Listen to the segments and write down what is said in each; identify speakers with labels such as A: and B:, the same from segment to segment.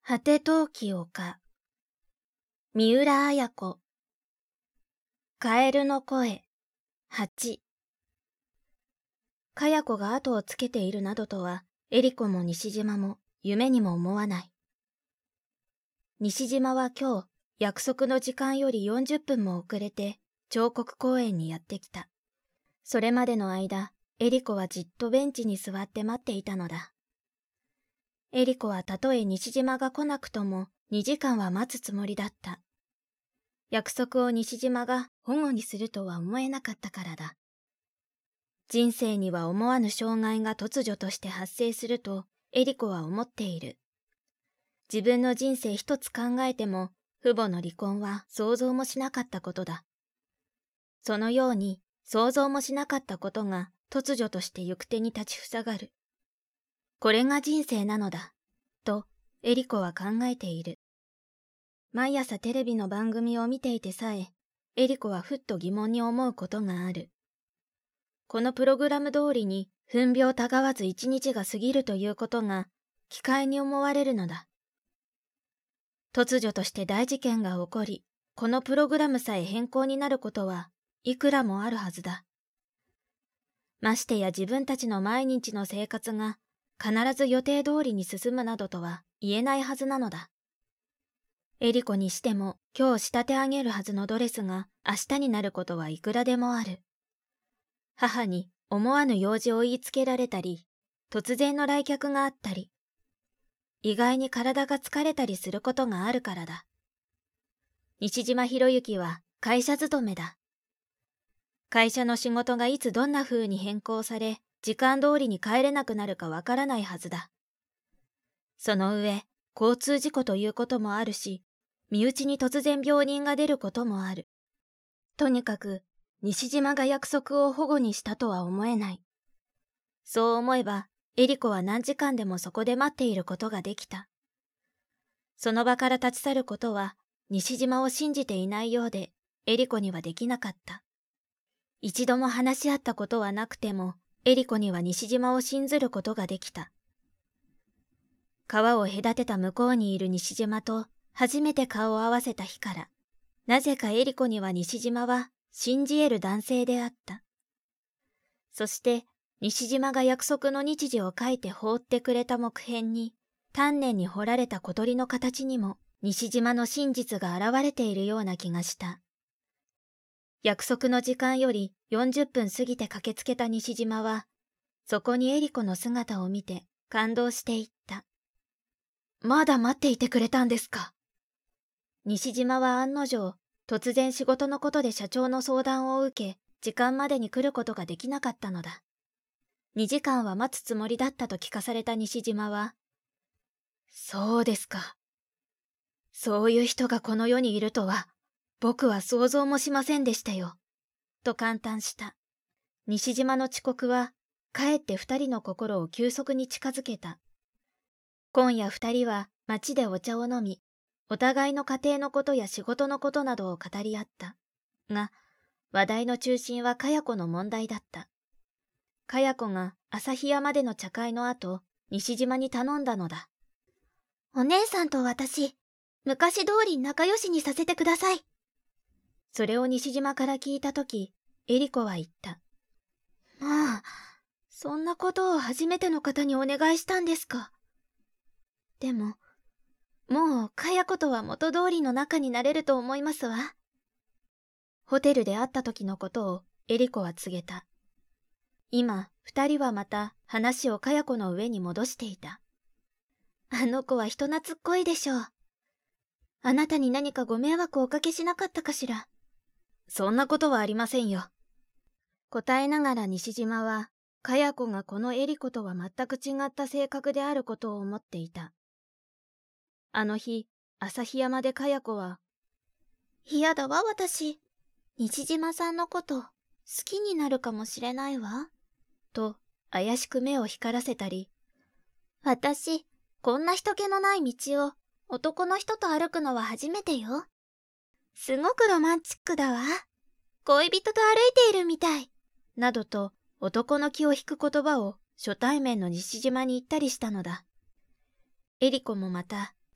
A: 果て陶器丘。三浦綾子。カエルの声。8。かや子が後をつけているなどとは、エリコも西島も夢にも思わない。西島は今日、約束の時間より40分も遅れて、彫刻公園にやってきた。それまでの間、エリコはじっとベンチに座って待っていたのだ。エリコはたとえ西島が来なくとも2時間は待つつもりだった。約束を西島が保護にするとは思えなかったからだ。人生には思わぬ障害が突如として発生するとエリコは思っている。自分の人生一つ考えても父母の離婚は想像もしなかったことだ。そのように想像もしなかったことが突如として行く手に立ちふさがる。これが人生なのだ、とエリコは考えている。毎朝テレビの番組を見ていてさえ、エリコはふっと疑問に思うことがある。このプログラム通りに分秒たがわず一日が過ぎるということが奇怪に思われるのだ。突如として大事件が起こり、このプログラムさえ変更になることはいくらもあるはずだ。ましてや自分たちの毎日の生活が必ず予定通りに進むなどとは言えないはずなのだ。エリコにしても今日仕立て上げるはずのドレスが明日になることはいくらでもある。母に思わぬ用事を言いつけられたり、突然の来客があったり、意外に体が疲れたりすることがあるからだ。西島博之は会社勤めだ。会社の仕事がいつどんな風に変更され、時間通りに帰れなくなるかわからないはずだ。その上、交通事故ということもあるし、身内に突然病人が出ることもある。とにかく、西島が約束を保護にしたとは思えない。そう思えば、エリコは何時間でもそこで待っていることができた。その場から立ち去ることは、西島を信じていないようで、エリコにはできなかった。一度も話し合ったことはなくても、エリコには西島を信ずることができた。川を隔てた向こうにいる西島と初めて顔を合わせた日から、なぜかエリコには西島は信じ得る男性であった。そして西島が約束の日時を書いて放ってくれた木片に、丹念に彫られた小鳥の形にも西島の真実が現れているような気がした。約束の時間より40分過ぎて駆けつけた西島は、そこにエリコの姿を見て感動していった。まだ待っていてくれたんですか。西島は案の定、突然仕事のことで社長の相談を受け、時間までに来ることができなかったのだ。2時間は待つつもりだったと聞かされた西島は、そうですか。そういう人がこの世にいるとは、僕は想像もしませんでしたよ。と感嘆した。西島の遅刻は、かえって二人の心を急速に近づけた。今夜二人は街でお茶を飲み、お互いの家庭のことや仕事のことなどを語り合った。が、話題の中心はかや子の問題だった。かや子が旭山での茶会の後、西島に頼んだのだ。お姉さんと私、昔通り仲良しにさせてください。それを西島から聞いたとき、エリコは言った。まあ、そんなことを初めての方にお願いしたんですか。でも、もうかや子とは元通りの仲になれると思いますわ。ホテルで会った時のことをエリコは告げた。今、二人はまた話をかや子の上に戻していた。あの子は人懐っこいでしょう。あなたに何かご迷惑をおかけしなかったかしら。そんなことはありませんよ。答えながら西島は、かや子がこのエリコとは全く違った性格であることを思っていた。あの日、旭山でかや子は、嫌だわ私。西島さんのこと好きになるかもしれないわ。と怪しく目を光らせたり、私、こんな人気のない道を男の人と歩くのは初めてよ。すごくロマンチックだわ。恋人と歩いているみたい。などと男の気を引く言葉を初対面の西島に言ったりしたのだ。エリコもまた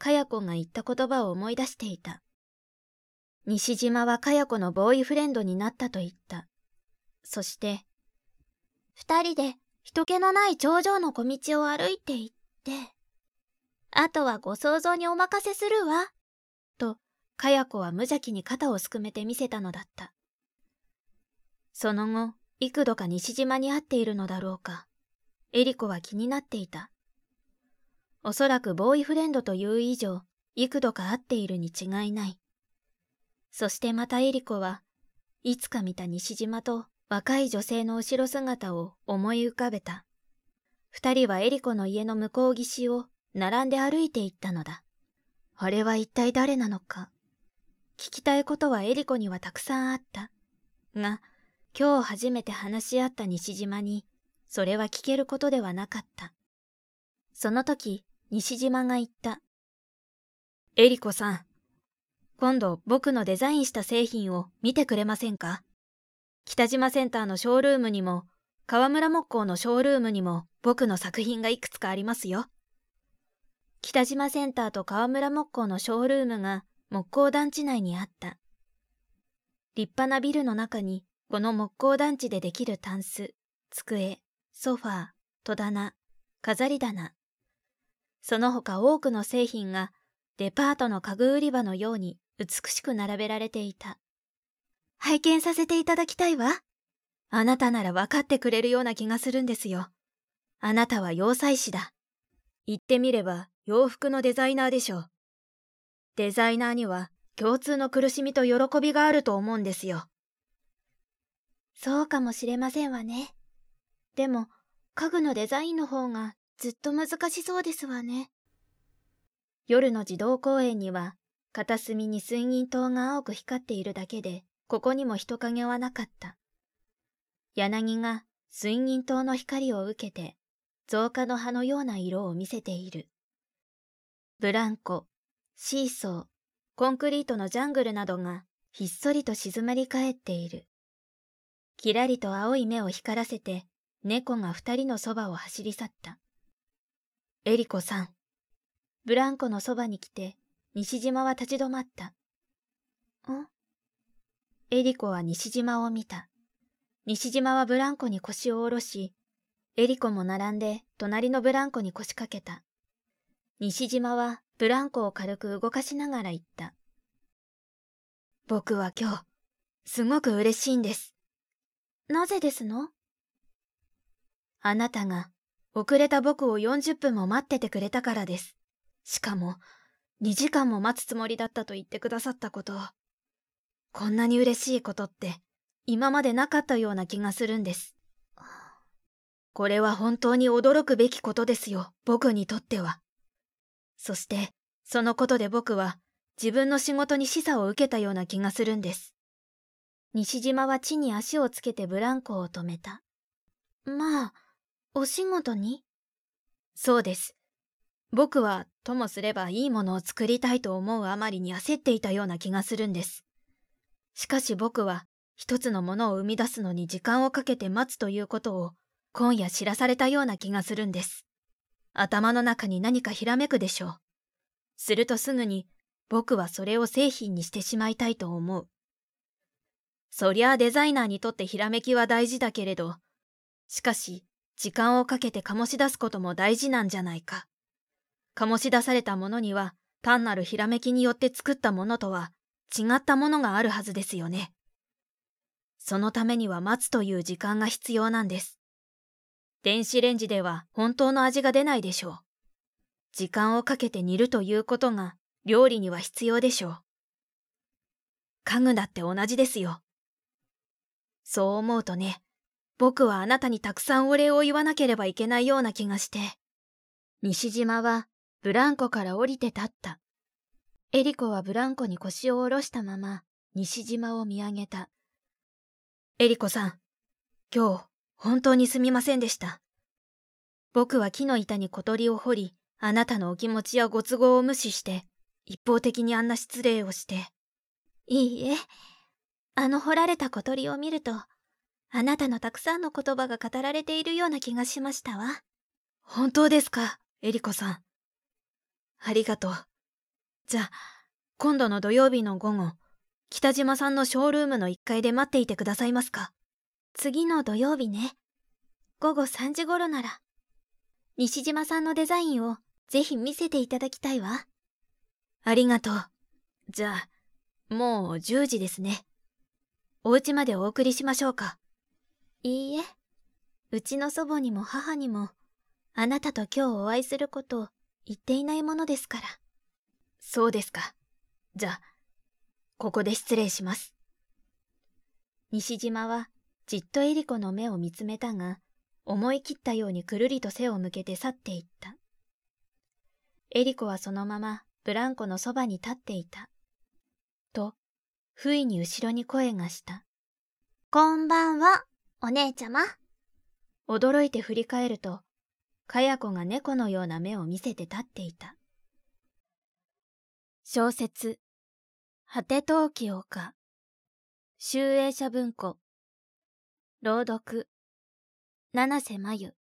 A: かや子が言った言葉を思い出していた。西島はかや子のボーイフレンドになったと言った。そして、二人で人気のない頂上の小道を歩いて行って、あとはご想像にお任せするわ、と、かや子は無邪気に肩をすくめて見せたのだった。その後、幾度か西島に会っているのだろうか、エリコは気になっていた。おそらくボーイフレンドという以上、幾度か会っているに違いない。そしてまたエリコはいつか見た西島と若い女性の後ろ姿を思い浮かべた。二人はエリコの家の向こう岸を並んで歩いて行ったのだ。あれは一体誰なのか。聞きたいことはエリコにはたくさんあった。が、今日初めて話し合った西島に、それは聞けることではなかった。その時、西島が言った。エリコさん、今度僕のデザインした製品を見てくれませんか？北島センターのショールームにも、川村木工のショールームにも僕の作品がいくつかありますよ。北島センターと川村木工のショールームが木工団地内にあった。立派なビルの中にこの木工団地でできるタンス、机、ソファー、戸棚、飾り棚。その他多くの製品がデパートの家具売り場のように美しく並べられていた。拝見させていただきたいわ。あなたなら分かってくれるような気がするんですよ。あなたは洋裁師だ。言ってみれば洋服のデザイナーでしょう。デザイナーには共通の苦しみと喜びがあると思うんですよ。そうかもしれませんわね。でも、家具のデザインの方がずっと難しそうですわね。夜の児童公園には、片隅に水銀灯が青く光っているだけで、ここにも人影はなかった。柳が水銀灯の光を受けて、造花の葉のような色を見せている。ブランコ、シーソー、コンクリートのジャングルなどがひっそりと静まり返っている。きらりと青い目を光らせて、猫が二人のそばを走り去った。エリコさん。ブランコのそばに来て、西島は立ち止まった。エリコは西島を見た。西島はブランコに腰を下ろし、エリコも並んで隣のブランコに腰掛けた。西島はブランコを軽く動かしながら言った。僕は今日、すごく嬉しいんです。なぜですの？あなたが遅れた僕を40分も待っててくれたからです。しかも、2時間も待つつもりだったと言ってくださったこと。こんなに嬉しいことって、今までなかったような気がするんです。これは本当に驚くべきことですよ、僕にとっては。そして、そのことで僕は、自分の仕事に示唆を受けたような気がするんです。西島は地に足をつけてブランコを止めた。まあ、お仕事に？そうです。僕は、ともすればいいものを作りたいと思うあまりに焦っていたような気がするんです。しかし僕は、一つのものを生み出すのに時間をかけて待つということを、今夜知らされたような気がするんです。頭の中に何かひらめくでしょう。するとすぐに、僕はそれを製品にしてしまいたいと思う。そりゃあデザイナーにとってひらめきは大事だけれど、しかし、時間をかけて醸し出すことも大事なんじゃないか。醸し出されたものには、単なるひらめきによって作ったものとは、違ったものがあるはずですよね。そのためには待つという時間が必要なんです。電子レンジでは本当の味が出ないでしょう。時間をかけて煮るということが料理には必要でしょう。家具だって同じですよ。そう思うとね、僕はあなたにたくさんお礼を言わなければいけないような気がして。西島はブランコから降りて立った。エリコはブランコに腰を下ろしたまま西島を見上げた。エリコさん、今日本当にすみませんでした。僕は木の板に小鳥を掘り、あなたのお気持ちやご都合を無視して、一方的にあんな失礼をして。いいえ、掘られた小鳥を見ると、あなたのたくさんの言葉が語られているような気がしましたわ。本当ですか、エリコさん。ありがとう。 じゃあ、今度の土曜日の午後、北島さんのショールームの1階で待っていてくださいますか？次の土曜日ね。午後3時頃なら。西島さんのデザインをぜひ見せていただきたいわ。ありがとう。じゃあ、もう10時ですね。お家までお送りしましょうか。いいえ、うちの祖母にも母にも、あなたと今日お会いすることを言っていないものですから。そうですか。じゃあ、ここで失礼します。西島はじっとエリコの目を見つめたが、思い切ったようにくるりと背を向けて去っていった。エリコはそのままブランコのそばに立っていた。と、不意に後ろに声がした。
B: こんばんは、お姉ちゃま。
A: 驚いて振り返ると、かや子が猫のような目を見せて立っていた。小説、果て陶器丘、集英社文庫、朗読、七瀬まゆ。